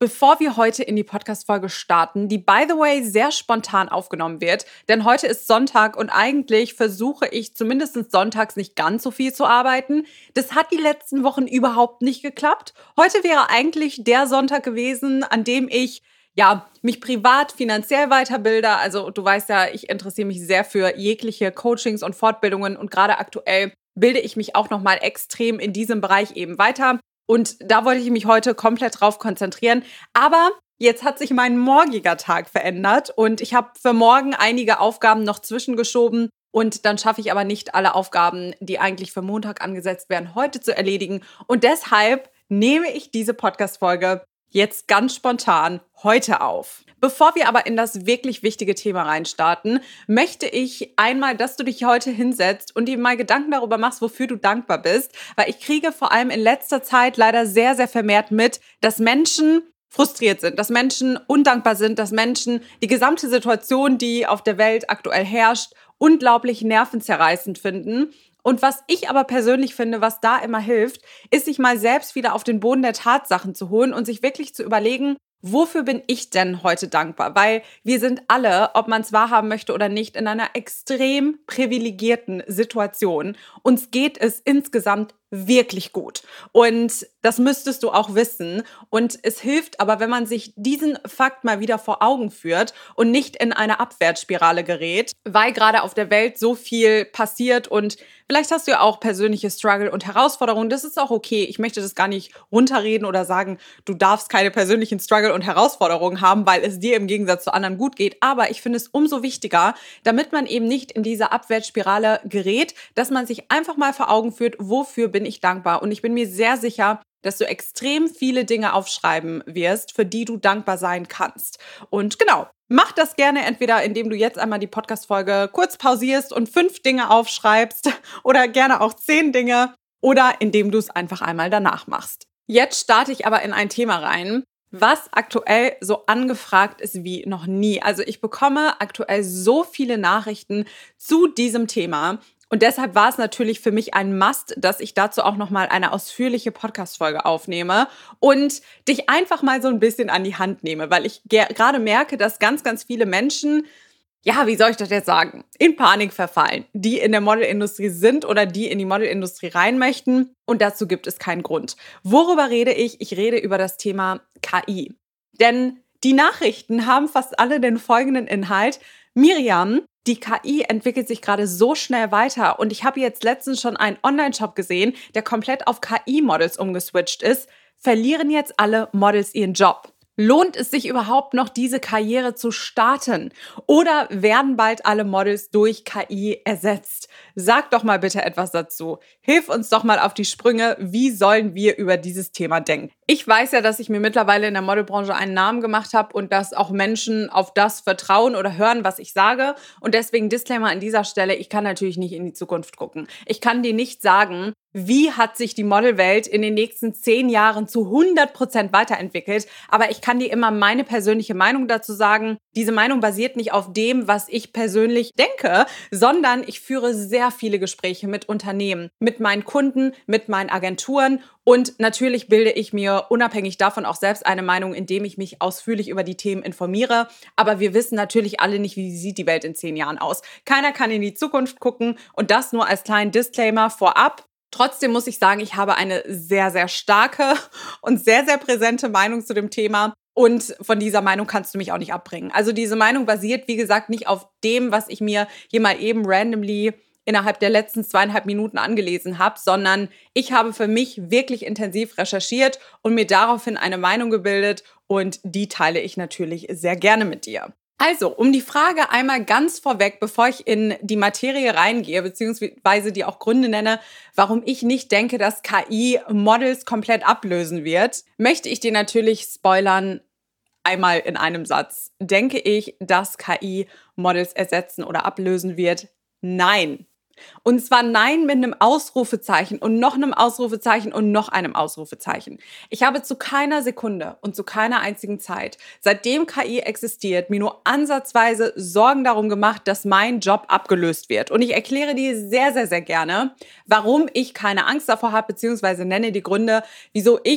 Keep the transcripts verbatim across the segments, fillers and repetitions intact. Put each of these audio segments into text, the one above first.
Bevor wir heute in die Podcast-Folge starten, die by the way sehr spontan aufgenommen wird, denn heute ist Sonntag und eigentlich versuche ich zumindest sonntags nicht ganz so viel zu arbeiten. Das hat die letzten Wochen überhaupt nicht geklappt. Heute wäre eigentlich der Sonntag gewesen, an dem ich ja, mich privat, finanziell weiterbilde. Also du weißt ja, ich interessiere mich sehr für jegliche Coachings und Fortbildungen und gerade aktuell bilde ich mich auch nochmal extrem in diesem Bereich eben weiter. Und da wollte ich mich heute komplett drauf konzentrieren. Aber jetzt hat sich mein morgiger Tag verändert und ich habe für morgen einige Aufgaben noch zwischengeschoben. Und dann schaffe ich aber nicht alle Aufgaben, die eigentlich für Montag angesetzt werden, heute zu erledigen. Und deshalb nehme ich diese Podcast-Folge jetzt ganz spontan heute auf. Bevor wir aber in das wirklich wichtige Thema reinstarten, möchte ich einmal, dass du dich heute hinsetzt und dir mal Gedanken darüber machst, wofür du dankbar bist. Weil ich kriege vor allem in letzter Zeit leider sehr, sehr vermehrt mit, dass Menschen frustriert sind, dass Menschen undankbar sind, dass Menschen die gesamte Situation, die auf der Welt aktuell herrscht, unglaublich nervenzerreißend finden. Und was ich aber persönlich finde, was da immer hilft, ist, sich mal selbst wieder auf den Boden der Tatsachen zu holen und sich wirklich zu überlegen, wofür bin ich denn heute dankbar? Weil wir sind alle, ob man es wahrhaben möchte oder nicht, in einer extrem privilegierten Situation. Uns geht es insgesamt wirklich gut. Und das müsstest du auch wissen. Und es hilft aber, wenn man sich diesen Fakt mal wieder vor Augen führt und nicht in eine Abwärtsspirale gerät, weil gerade auf der Welt so viel passiert und vielleicht hast du ja auch persönliche Struggle und Herausforderungen. Das ist auch okay. Ich möchte das gar nicht runterreden oder sagen, du darfst keine persönlichen Struggle und Herausforderungen haben, weil es dir im Gegensatz zu anderen gut geht. Aber ich finde es umso wichtiger, damit man eben nicht in diese Abwärtsspirale gerät, dass man sich einfach mal vor Augen führt, wofür bin ich dankbar. Und ich bin mir sehr sicher, dass du extrem viele Dinge aufschreiben wirst, für die du dankbar sein kannst. Und genau, mach das gerne entweder, indem du jetzt einmal die Podcast-Folge kurz pausierst und fünf Dinge aufschreibst oder gerne auch zehn Dinge oder indem du es einfach einmal danach machst. Jetzt starte ich aber in ein Thema rein, was aktuell so angefragt ist wie noch nie. Also ich bekomme aktuell so viele Nachrichten zu diesem Thema. Und deshalb war es natürlich für mich ein Must, dass ich dazu auch nochmal eine ausführliche Podcast-Folge aufnehme und dich einfach mal so ein bisschen an die Hand nehme, weil ich ge- gerade merke, dass ganz, ganz viele Menschen, ja, wie soll ich das jetzt sagen, in Panik verfallen, die in der Modelindustrie sind oder die in die Modelindustrie rein möchten. Und dazu gibt es keinen Grund. Worüber rede ich? Ich rede über das Thema K I. Denn die Nachrichten haben fast alle den folgenden Inhalt. Miriam, die K I entwickelt sich gerade so schnell weiter und ich habe jetzt letztens schon einen Online-Shop gesehen, der komplett auf K I-Models umgeswitcht ist. Verlieren jetzt alle Models ihren Job? Lohnt es sich überhaupt noch, diese Karriere zu starten? Oder werden bald alle Models durch K I ersetzt? Sag doch mal bitte etwas dazu. Hilf uns doch mal auf die Sprünge. Wie sollen wir über dieses Thema denken? Ich weiß ja, dass ich mir mittlerweile in der Modelbranche einen Namen gemacht habe und dass auch Menschen auf das vertrauen oder hören, was ich sage. Und deswegen Disclaimer an dieser Stelle, ich kann natürlich nicht in die Zukunft gucken. Ich kann dir nicht sagen, wie hat sich die Modelwelt in den nächsten zehn Jahren zu hundert Prozent weiterentwickelt. Aber ich kann dir immer meine persönliche Meinung dazu sagen. Diese Meinung basiert nicht auf dem, was ich persönlich denke, sondern ich führe sehr viele Gespräche mit Unternehmen, mit meinen Kunden, mit meinen Agenturen. Und natürlich bilde ich mir unabhängig davon auch selbst eine Meinung, indem ich mich ausführlich über die Themen informiere. Aber wir wissen natürlich alle nicht, wie sieht die Welt in zehn Jahren aus. Keiner kann in die Zukunft gucken und das nur als kleinen Disclaimer vorab. Trotzdem muss ich sagen, ich habe eine sehr, sehr starke und sehr, sehr präsente Meinung zu dem Thema. Und von dieser Meinung kannst du mich auch nicht abbringen. Also diese Meinung basiert, wie gesagt, nicht auf dem, was ich mir hier mal eben randomly innerhalb der letzten zweieinhalb Minuten angelesen habe, sondern ich habe für mich wirklich intensiv recherchiert und mir daraufhin eine Meinung gebildet und die teile ich natürlich sehr gerne mit dir. Also, um die Frage einmal ganz vorweg, bevor ich in die Materie reingehe, beziehungsweise die auch Gründe nenne, warum ich nicht denke, dass K I Models komplett ablösen wird, möchte ich dir natürlich spoilern, einmal in einem Satz. Denke ich, dass K I Models ersetzen oder ablösen wird? Nein. Und zwar nein mit einem Ausrufezeichen und noch einem Ausrufezeichen und noch einem Ausrufezeichen. Ich habe zu keiner Sekunde und zu keiner einzigen Zeit, seitdem K I existiert, mir nur ansatzweise Sorgen darum gemacht, dass mein Job abgelöst wird. Und ich erkläre dir sehr, sehr, sehr gerne, warum ich keine Angst davor habe, beziehungsweise nenne die Gründe, wieso ich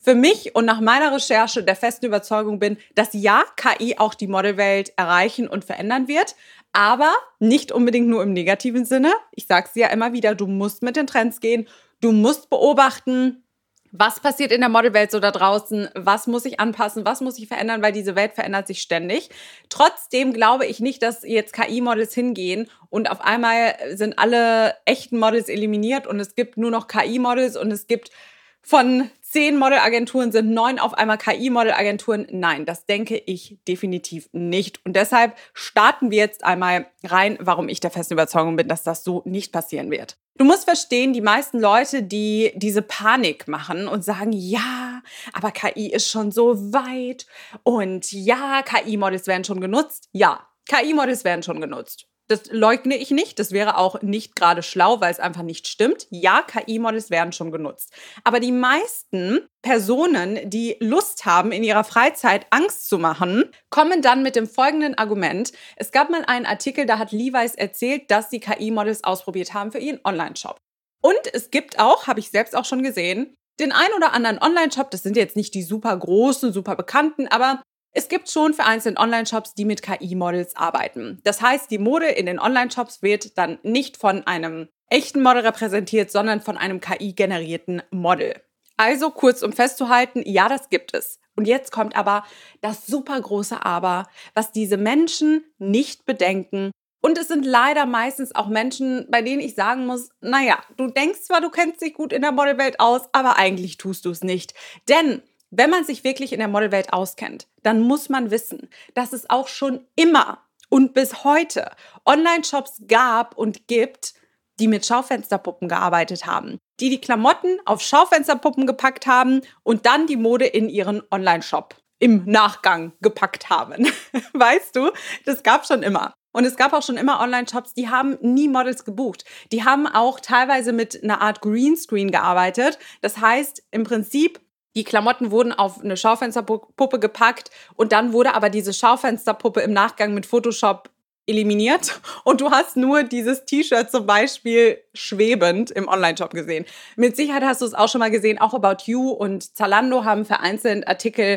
für mich und nach meiner Recherche der festen Überzeugung bin, dass ja, K I auch die Modelwelt erreichen und verändern wird, aber nicht unbedingt nur im negativen Sinne. Ich sage es dir ja immer wieder, du musst mit den Trends gehen, du musst beobachten, was passiert in der Modelwelt so da draußen, was muss ich anpassen, was muss ich verändern, weil diese Welt verändert sich ständig. Trotzdem glaube ich nicht, dass jetzt K I-Models hingehen und auf einmal sind alle echten Models eliminiert und es gibt nur noch K I-Models und es gibt von zehn Modelagenturen sind neun auf einmal K I-Modelagenturen. Nein, das denke ich definitiv nicht. Und deshalb starten wir jetzt einmal rein, warum ich der festen Überzeugung bin, dass das so nicht passieren wird. Du musst verstehen, die meisten Leute, die diese Panik machen und sagen, ja, aber K I ist schon so weit und ja, K I-Models werden schon genutzt. Ja, K I-Models werden schon genutzt. Das leugne ich nicht. Das wäre auch nicht gerade schlau, weil es einfach nicht stimmt. Ja, K I-Models werden schon genutzt. Aber die meisten Personen, die Lust haben, in ihrer Freizeit Angst zu machen, kommen dann mit dem folgenden Argument. Es gab mal einen Artikel, da hat Levi's erzählt, dass sie K I-Models ausprobiert haben für ihren Online-Shop. Und es gibt auch, habe ich selbst auch schon gesehen, den ein oder anderen Online-Shop, das sind jetzt nicht die super großen, super bekannten, aber es gibt schon vereinzelt Online-Shops, die mit K I-Models arbeiten. Das heißt, die Mode in den Online-Shops wird dann nicht von einem echten Model repräsentiert, sondern von einem K I-generierten Model. Also kurz um festzuhalten, ja, das gibt es. Und jetzt kommt aber das super große Aber, was diese Menschen nicht bedenken. Und es sind leider meistens auch Menschen, bei denen ich sagen muss, naja, du denkst zwar, du kennst dich gut in der Modelwelt aus, aber eigentlich tust du es nicht. Denn wenn man sich wirklich in der Modelwelt auskennt, dann muss man wissen, dass es auch schon immer und bis heute Online-Shops gab und gibt, die mit Schaufensterpuppen gearbeitet haben, die die Klamotten auf Schaufensterpuppen gepackt haben und dann die Mode in ihren Online-Shop im Nachgang gepackt haben. Weißt du, das gab schon immer. Und es gab auch schon immer Online-Shops, die haben nie Models gebucht. Die haben auch teilweise mit einer Art Greenscreen gearbeitet. Das heißt, im Prinzip, die Klamotten wurden auf eine Schaufensterpuppe gepackt und dann wurde aber diese Schaufensterpuppe im Nachgang mit Photoshop eliminiert und du hast nur dieses T-Shirt zum Beispiel schwebend im Online-Shop gesehen. Mit Sicherheit hast du es auch schon mal gesehen, auch About You und Zalando haben vereinzelt Artikel,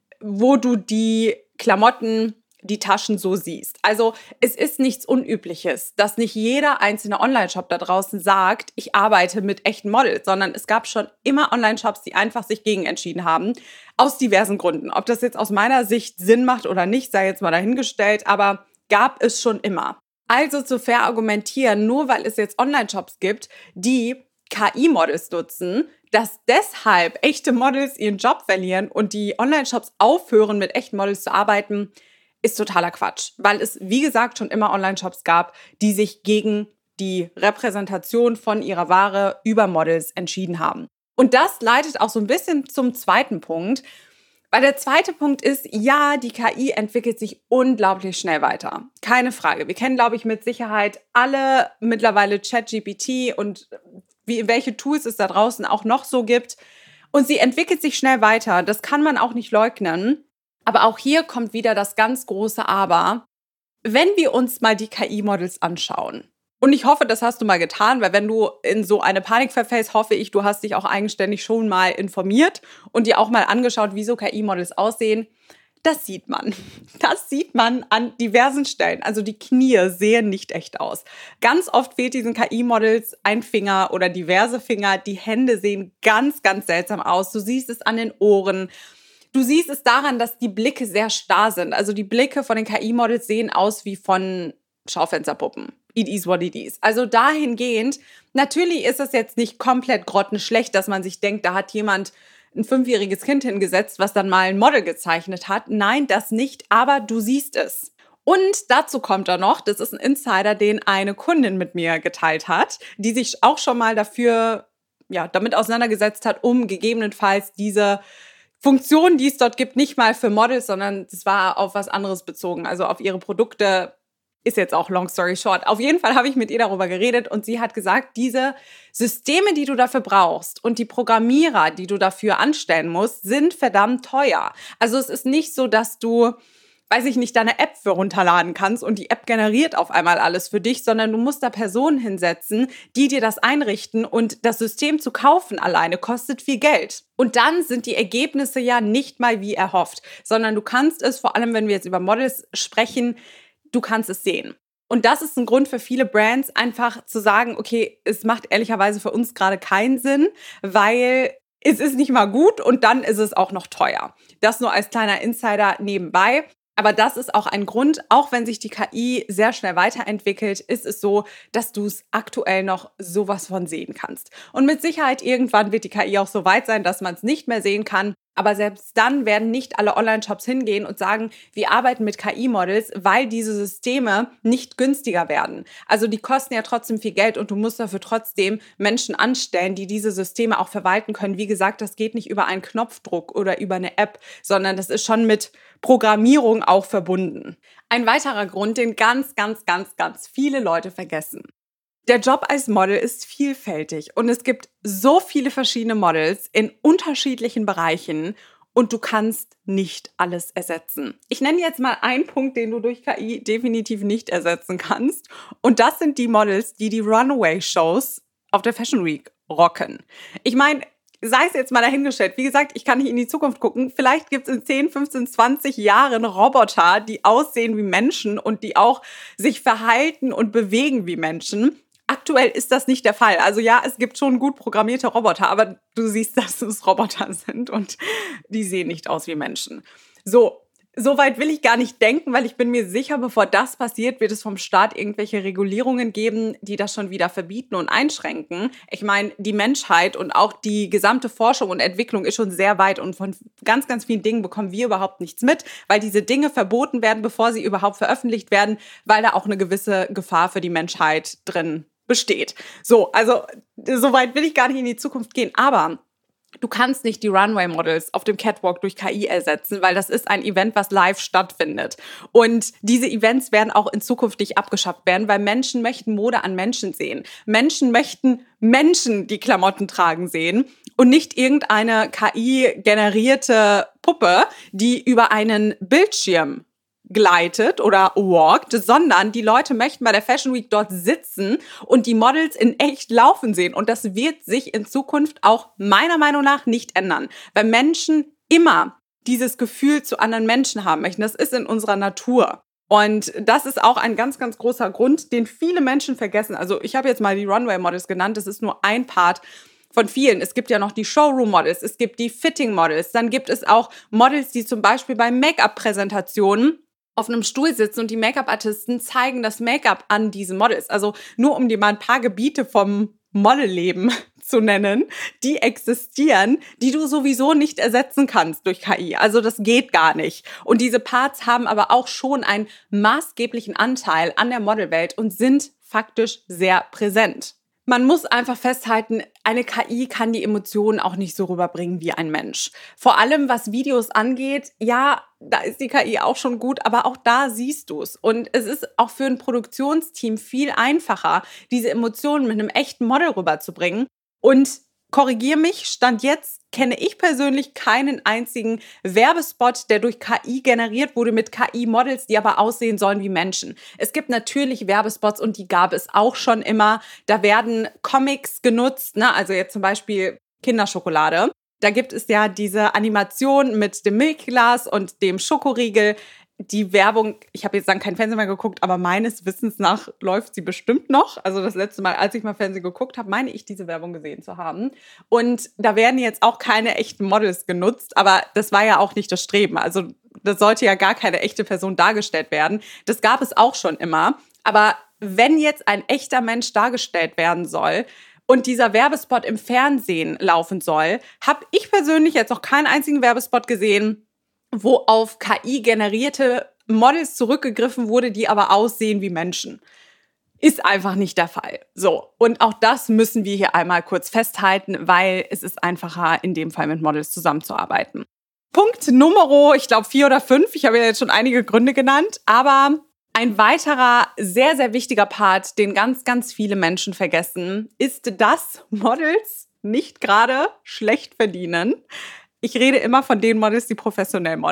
wo du die Klamotten, die Taschen so siehst. Also es ist nichts Unübliches, dass nicht jeder einzelne Online-Shop da draußen sagt, ich arbeite mit echten Models, sondern es gab schon immer Online-Shops, die einfach sich gegen entschieden haben, aus diversen Gründen. Ob das jetzt aus meiner Sicht Sinn macht oder nicht, sei jetzt mal dahingestellt, aber gab es schon immer. Also zu verargumentieren, nur weil es jetzt Online-Shops gibt, die K I-Models nutzen, dass deshalb echte Models ihren Job verlieren und die Online-Shops aufhören, mit echten Models zu arbeiten, ist totaler Quatsch, weil es, wie gesagt, schon immer Online-Shops gab, die sich gegen die Repräsentation von ihrer Ware über Models entschieden haben. Und das leitet auch so ein bisschen zum zweiten Punkt, weil der zweite Punkt ist, ja, die K I entwickelt sich unglaublich schnell weiter. Keine Frage. Wir kennen, glaube ich, mit Sicherheit alle mittlerweile ChatGPT und wie, welche Tools es da draußen auch noch so gibt. Und sie entwickelt sich schnell weiter. Das kann man auch nicht leugnen. Aber auch hier kommt wieder das ganz große Aber. Wenn wir uns mal die K I-Models anschauen, und ich hoffe, das hast du mal getan, weil wenn du in so eine Panik verfällst, hoffe ich, du hast dich auch eigenständig schon mal informiert und dir auch mal angeschaut, wie so K I-Models aussehen. Das sieht man. Das sieht man an diversen Stellen. Also die Knie sehen nicht echt aus. Ganz oft fehlt diesen K I-Models ein Finger oder diverse Finger. Die Hände sehen ganz, ganz seltsam aus. Du siehst es an den Ohren. Du siehst es daran, dass die Blicke sehr starr sind. Also die Blicke von den K I-Models sehen aus wie von Schaufensterpuppen. It is what it is. Also dahingehend, natürlich ist es jetzt nicht komplett grottenschlecht, dass man sich denkt, da hat jemand ein fünfjähriges Kind hingesetzt, was dann mal ein Model gezeichnet hat. Nein, das nicht, aber du siehst es. Und dazu kommt da noch, das ist ein Insider, den eine Kundin mit mir geteilt hat, die sich auch schon mal dafür, ja, damit auseinandergesetzt hat, um gegebenenfalls diese Funktion, die es dort gibt, nicht mal für Models, sondern es war auf was anderes bezogen, also auf ihre Produkte. Ist jetzt auch long story short. Auf jeden Fall habe ich mit ihr darüber geredet und sie hat gesagt, diese Systeme, die du dafür brauchst und die Programmierer, die du dafür anstellen musst, sind verdammt teuer. Also es ist nicht so, dass du weiß ich nicht, deine App für runterladen kannst und die App generiert auf einmal alles für dich, sondern du musst da Personen hinsetzen, die dir das einrichten, und das System zu kaufen alleine kostet viel Geld. Und dann sind die Ergebnisse ja nicht mal wie erhofft, sondern du kannst es, vor allem wenn wir jetzt über Models sprechen, du kannst es sehen. Und das ist ein Grund für viele Brands, einfach zu sagen, okay, es macht ehrlicherweise für uns gerade keinen Sinn, weil es ist nicht mal gut und dann ist es auch noch teuer. Das nur als kleiner Insider nebenbei. Aber das ist auch ein Grund, auch wenn sich die K I sehr schnell weiterentwickelt, ist es so, dass du es aktuell noch sowas von sehen kannst. Und mit Sicherheit irgendwann wird die K I auch so weit sein, dass man es nicht mehr sehen kann. Aber selbst dann werden nicht alle Online-Shops hingehen und sagen, wir arbeiten mit K I-Models, weil diese Systeme nicht günstiger werden. Also die kosten ja trotzdem viel Geld und du musst dafür trotzdem Menschen anstellen, die diese Systeme auch verwalten können. Wie gesagt, das geht nicht über einen Knopfdruck oder über eine App, sondern das ist schon mit Programmierung auch verbunden. Ein weiterer Grund, den ganz, ganz, ganz, ganz viele Leute vergessen. Der Job als Model ist vielfältig und es gibt so viele verschiedene Models in unterschiedlichen Bereichen und du kannst nicht alles ersetzen. Ich nenne jetzt mal einen Punkt, den du durch K I definitiv nicht ersetzen kannst, und das sind die Models, die die Runway-Shows auf der Fashion Week rocken. Ich meine, sei es jetzt mal dahingestellt. Wie gesagt, ich kann nicht in die Zukunft gucken. Vielleicht gibt es in zehn, fünfzehn, zwanzig Jahren Roboter, die aussehen wie Menschen und die auch sich verhalten und bewegen wie Menschen. Aktuell ist das nicht der Fall. Also ja, es gibt schon gut programmierte Roboter, aber du siehst, dass es Roboter sind und die sehen nicht aus wie Menschen. So, so weit will ich gar nicht denken, weil ich bin mir sicher, bevor das passiert, wird es vom Staat irgendwelche Regulierungen geben, die das schon wieder verbieten und einschränken. Ich meine, die Menschheit und auch die gesamte Forschung und Entwicklung ist schon sehr weit und von ganz, ganz vielen Dingen bekommen wir überhaupt nichts mit, weil diese Dinge verboten werden, bevor sie überhaupt veröffentlicht werden, weil da auch eine gewisse Gefahr für die Menschheit drin besteht. So, also so weit will ich gar nicht in die Zukunft gehen, aber du kannst nicht die Runway-Models auf dem Catwalk durch K I ersetzen, weil das ist ein Event, was live stattfindet. Und diese Events werden auch in Zukunft nicht abgeschafft werden, weil Menschen möchten Mode an Menschen sehen. Menschen möchten Menschen, die Klamotten tragen, sehen und nicht irgendeine K I-generierte Puppe, die über einen Bildschirm gleitet oder walkt, sondern die Leute möchten bei der Fashion Week dort sitzen und die Models in echt laufen sehen. Und das wird sich in Zukunft auch meiner Meinung nach nicht ändern, weil Menschen immer dieses Gefühl zu anderen Menschen haben möchten. Das ist in unserer Natur. Und das ist auch ein ganz, ganz großer Grund, den viele Menschen vergessen. Also ich habe jetzt mal die Runway-Models genannt, das ist nur ein Part von vielen. Es gibt ja noch die Showroom-Models, es gibt die Fitting-Models, dann gibt es auch Models, die zum Beispiel bei Make-up-Präsentationen auf einem Stuhl sitzen und die Make-up-Artisten zeigen das Make-up an diese Models. Also nur um dir mal ein paar Gebiete vom Modelleben zu nennen, die existieren, die du sowieso nicht ersetzen kannst durch K I. Also das geht gar nicht. Und diese Parts haben aber auch schon einen maßgeblichen Anteil an der Modelwelt und sind faktisch sehr präsent. Man muss einfach festhalten, eine K I kann die Emotionen auch nicht so rüberbringen wie ein Mensch. Vor allem, was Videos angeht, ja, da ist die K I auch schon gut, aber auch da siehst du es. Und es ist auch für ein Produktionsteam viel einfacher, diese Emotionen mit einem echten Model rüberzubringen. Und korrigier mich, Stand jetzt kenne ich persönlich keinen einzigen Werbespot, der durch K I generiert wurde mit K I-Models, die aber aussehen sollen wie Menschen. Es gibt natürlich Werbespots und die gab es auch schon immer. Da werden Comics genutzt, ne? Also jetzt zum Beispiel Kinderschokolade. Da gibt es ja diese Animation mit dem Milchglas und dem Schokoriegel. Die Werbung, ich habe jetzt dann kein Fernsehen mehr geguckt, aber meines Wissens nach läuft sie bestimmt noch. Also das letzte Mal, als ich mal Fernsehen geguckt habe, meine ich, diese Werbung gesehen zu haben. Und da werden jetzt auch keine echten Models genutzt, aber das war ja auch nicht das Streben. Also das sollte ja gar keine echte Person dargestellt werden. Das gab es auch schon immer. Aber wenn jetzt ein echter Mensch dargestellt werden soll und dieser Werbespot im Fernsehen laufen soll, habe ich persönlich jetzt noch keinen einzigen Werbespot gesehen, wo auf K I-generierte Models zurückgegriffen wurde, die aber aussehen wie Menschen. Ist einfach nicht der Fall. So, und auch das müssen wir hier einmal kurz festhalten, weil es ist einfacher, in dem Fall mit Models zusammenzuarbeiten. Punkt Nummer, ich glaube vier oder fünf, ich habe ja jetzt schon einige Gründe genannt, aber ein weiterer sehr, sehr wichtiger Part, den ganz, ganz viele Menschen vergessen, ist, dass Models nicht gerade schlecht verdienen. Ich rede immer von den Models, die professionell modeln.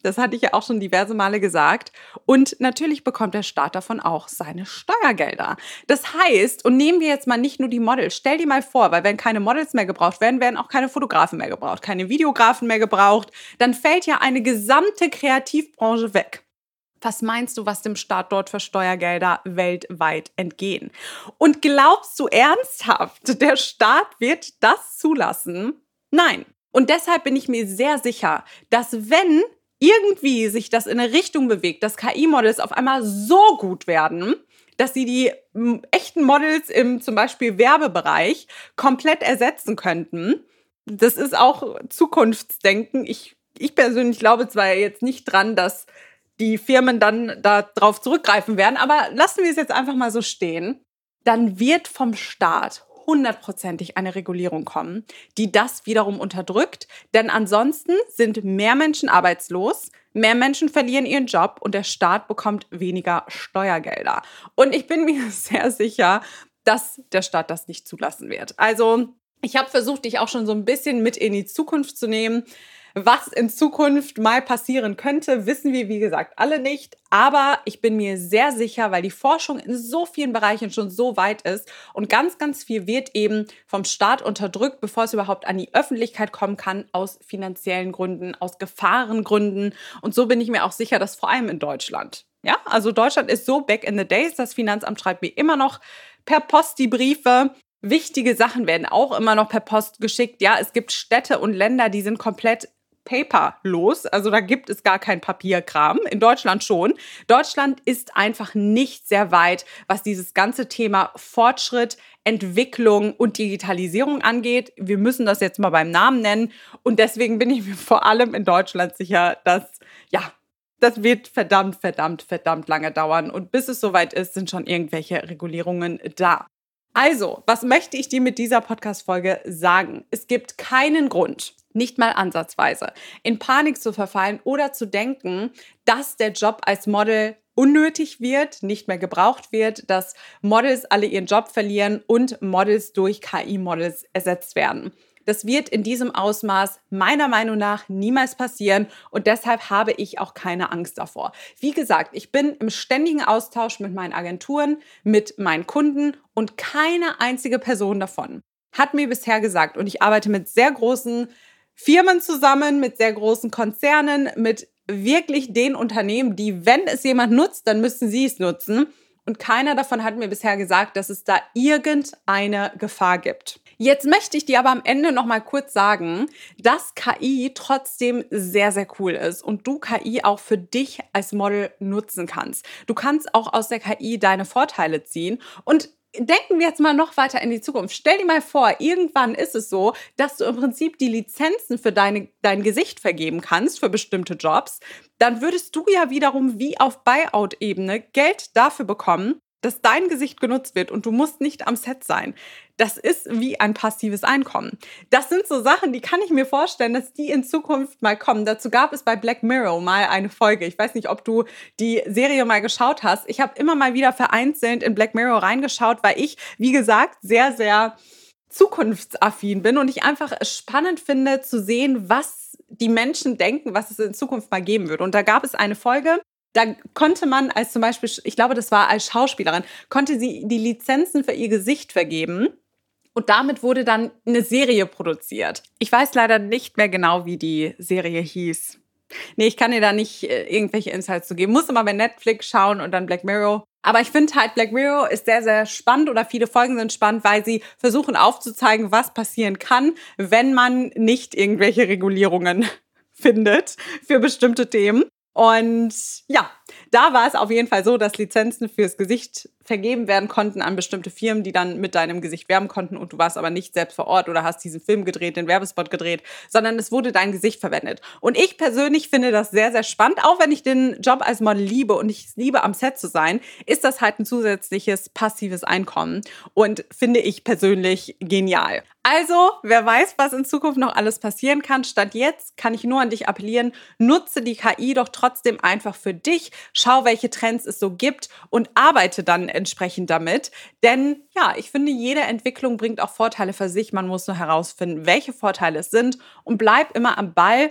Das hatte ich ja auch schon diverse Male gesagt. Und natürlich bekommt der Staat davon auch seine Steuergelder. Das heißt, und nehmen wir jetzt mal nicht nur die Models, stell dir mal vor, weil wenn keine Models mehr gebraucht werden, werden auch keine Fotografen mehr gebraucht, keine Videografen mehr gebraucht, dann fällt ja eine gesamte Kreativbranche weg. Was meinst du, was dem Staat dort für Steuergelder weltweit entgehen? Und glaubst du ernsthaft, der Staat wird das zulassen? Nein. Und deshalb bin ich mir sehr sicher, dass wenn irgendwie sich das in eine Richtung bewegt, dass K I-Models auf einmal so gut werden, dass sie die m, echten Models im zum Beispiel Werbebereich komplett ersetzen könnten. Das ist auch Zukunftsdenken. Ich, ich persönlich glaube zwar jetzt nicht dran, dass die Firmen dann darauf zurückgreifen werden, aber lassen wir es jetzt einfach mal so stehen. Dann wird vom Staat hundertprozentig eine Regulierung kommen, die das wiederum unterdrückt. Denn ansonsten sind mehr Menschen arbeitslos, mehr Menschen verlieren ihren Job und der Staat bekommt weniger Steuergelder. Und ich bin mir sehr sicher, dass der Staat das nicht zulassen wird. Also ich habe versucht, dich auch schon so ein bisschen mit in die Zukunft zu nehmen. Was in Zukunft mal passieren könnte, wissen wir, wie gesagt, alle nicht. Aber ich bin mir sehr sicher, weil die Forschung in so vielen Bereichen schon so weit ist und ganz, ganz viel wird eben vom Staat unterdrückt, bevor es überhaupt an die Öffentlichkeit kommen kann, aus finanziellen Gründen, aus Gefahrengründen. Und so bin ich mir auch sicher, dass vor allem in Deutschland. Ja, also Deutschland ist so back in the days. Das Finanzamt schreibt mir immer noch per Post die Briefe. Wichtige Sachen werden auch immer noch per Post geschickt. Ja, es gibt Städte und Länder, die sind komplett paperlos, also da gibt es gar kein Papierkram, in Deutschland schon. Deutschland ist einfach nicht sehr weit, was dieses ganze Thema Fortschritt, Entwicklung und Digitalisierung angeht. Wir müssen das jetzt mal beim Namen nennen und deswegen bin ich mir vor allem in Deutschland sicher, dass, ja, das wird verdammt, verdammt, verdammt lange dauern und bis es soweit ist, sind schon irgendwelche Regulierungen da. Also, was möchte ich dir mit dieser Podcast-Folge sagen? Es gibt keinen Grund, nicht mal ansatzweise, in Panik zu verfallen oder zu denken, dass der Job als Model unnötig wird, nicht mehr gebraucht wird, dass Models alle ihren Job verlieren und Models durch K I-Models ersetzt werden. Das wird in diesem Ausmaß meiner Meinung nach niemals passieren und deshalb habe ich auch keine Angst davor. Wie gesagt, ich bin im ständigen Austausch mit meinen Agenturen, mit meinen Kunden und keine einzige Person davon hat mir bisher gesagt, und ich arbeite mit sehr großen Firmen zusammen, mit sehr großen Konzernen, mit wirklich den Unternehmen, die, wenn es jemand nutzt, dann müssen sie es nutzen. Und keiner davon hat mir bisher gesagt, dass es da irgendeine Gefahr gibt. Jetzt möchte ich dir aber am Ende noch mal kurz sagen, dass K I trotzdem sehr, sehr cool ist und du K I auch für dich als Model nutzen kannst. Du kannst auch aus der K I deine Vorteile ziehen und denken wir jetzt mal noch weiter in die Zukunft. Stell dir mal vor, irgendwann ist es so, dass du im Prinzip die Lizenzen für deine, dein Gesicht vergeben kannst für bestimmte Jobs. Dann würdest du ja wiederum wie auf Buyout-Ebene Geld dafür bekommen, dass dein Gesicht genutzt wird und du musst nicht am Set sein. Das ist wie ein passives Einkommen. Das sind so Sachen, die kann ich mir vorstellen, dass die in Zukunft mal kommen. Dazu gab es bei Black Mirror mal eine Folge. Ich weiß nicht, ob du die Serie mal geschaut hast. Ich habe immer mal wieder vereinzelt in Black Mirror reingeschaut, weil ich, wie gesagt, sehr, sehr zukunftsaffin bin und ich einfach es spannend finde zu sehen, was die Menschen denken, was es in Zukunft mal geben wird. Und da gab es eine Folge, da konnte man als zum Beispiel, ich glaube, das war als Schauspielerin, konnte sie die Lizenzen für ihr Gesicht vergeben. Und damit wurde dann eine Serie produziert. Ich weiß leider nicht mehr genau, wie die Serie hieß. Nee, ich kann dir da nicht äh, irgendwelche Insights zu geben. Muss immer bei Netflix schauen und dann Black Mirror. Aber ich finde halt, Black Mirror ist sehr, sehr spannend oder viele Folgen sind spannend, weil sie versuchen aufzuzeigen, was passieren kann, wenn man nicht irgendwelche Regulierungen findet für bestimmte Themen. Und ja, da war es auf jeden Fall so, dass Lizenzen fürs Gesicht vergeben werden konnten an bestimmte Firmen, die dann mit deinem Gesicht werben konnten und du warst aber nicht selbst vor Ort oder hast diesen Film gedreht, den Werbespot gedreht, sondern es wurde dein Gesicht verwendet. Und ich persönlich finde das sehr, sehr spannend, auch wenn ich den Job als Model liebe und ich liebe, am Set zu sein, ist das halt ein zusätzliches passives Einkommen und finde ich persönlich genial. Also, wer weiß, was in Zukunft noch alles passieren kann. Statt jetzt kann ich nur an dich appellieren, nutze die K I doch trotzdem einfach für dich, schau, welche Trends es so gibt und arbeite dann entsprechend damit. Denn ja, ich finde, jede Entwicklung bringt auch Vorteile für sich. Man muss nur herausfinden, welche Vorteile es sind und bleib immer am Ball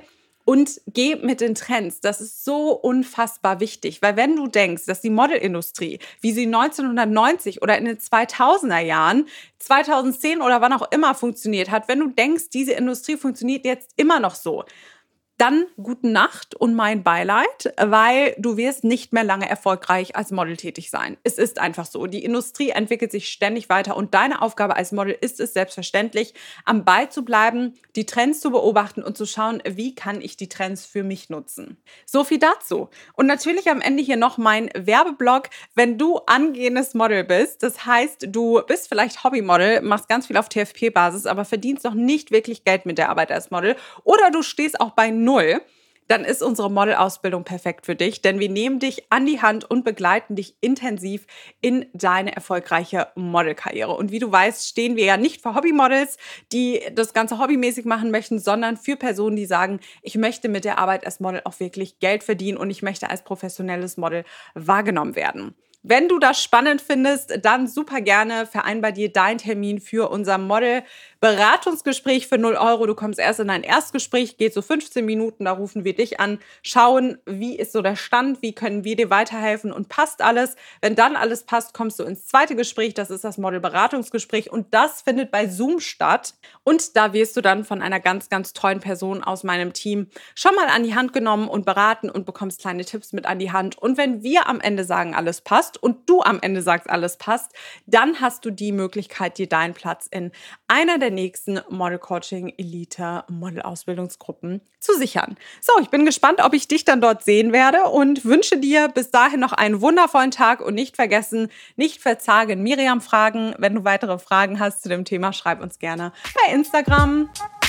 Und geh mit den Trends. Das ist so unfassbar wichtig, weil wenn du denkst, dass die Modelindustrie, wie sie neunzehnhundertneunzig oder in den zweitausender Jahren, zweitausendzehn oder wann auch immer funktioniert hat, wenn du denkst, diese Industrie funktioniert jetzt immer noch so, dann gute Nacht und mein Beileid, weil du wirst nicht mehr lange erfolgreich als Model tätig sein. Es ist einfach so. Die Industrie entwickelt sich ständig weiter und deine Aufgabe als Model ist es selbstverständlich, am Ball zu bleiben, die Trends zu beobachten und zu schauen, wie kann ich die Trends für mich nutzen. So viel dazu. Und natürlich am Ende hier noch mein Werbeblock. Wenn du angehendes Model bist, das heißt, du bist vielleicht Hobbymodel, machst ganz viel auf T F P-Basis, aber verdienst noch nicht wirklich Geld mit der Arbeit als Model oder du stehst auch bei Null, dann ist unsere Modelausbildung perfekt für dich, denn wir nehmen dich an die Hand und begleiten dich intensiv in deine erfolgreiche Modelkarriere. Und wie du weißt, stehen wir ja nicht für Hobbymodels, die das Ganze hobbymäßig machen möchten, sondern für Personen, die sagen, ich möchte mit der Arbeit als Model auch wirklich Geld verdienen und ich möchte als professionelles Model wahrgenommen werden. Wenn du das spannend findest, dann super gerne vereinbar dir deinen Termin für unser Model-Beratungsgespräch für null Euro. Du kommst erst in ein Erstgespräch, geht so fünfzehn Minuten, da rufen wir dich an, schauen, wie ist so der Stand, wie können wir dir weiterhelfen und passt alles. Wenn dann alles passt, kommst du ins zweite Gespräch, das ist das Model-Beratungsgespräch und das findet bei Zoom statt. Und da wirst du dann von einer ganz, ganz tollen Person aus meinem Team schon mal an die Hand genommen und beraten und bekommst kleine Tipps mit an die Hand. Und wenn wir am Ende sagen, alles passt, und du am Ende sagst, alles passt, dann hast du die Möglichkeit, dir deinen Platz in einer der nächsten Model Coaching Elite Model Ausbildungsgruppen zu sichern. So, ich bin gespannt, ob ich dich dann dort sehen werde und wünsche dir bis dahin noch einen wundervollen Tag und nicht vergessen, nicht verzagen, Miriam fragen. Wenn du weitere Fragen hast zu dem Thema, schreib uns gerne bei Instagram.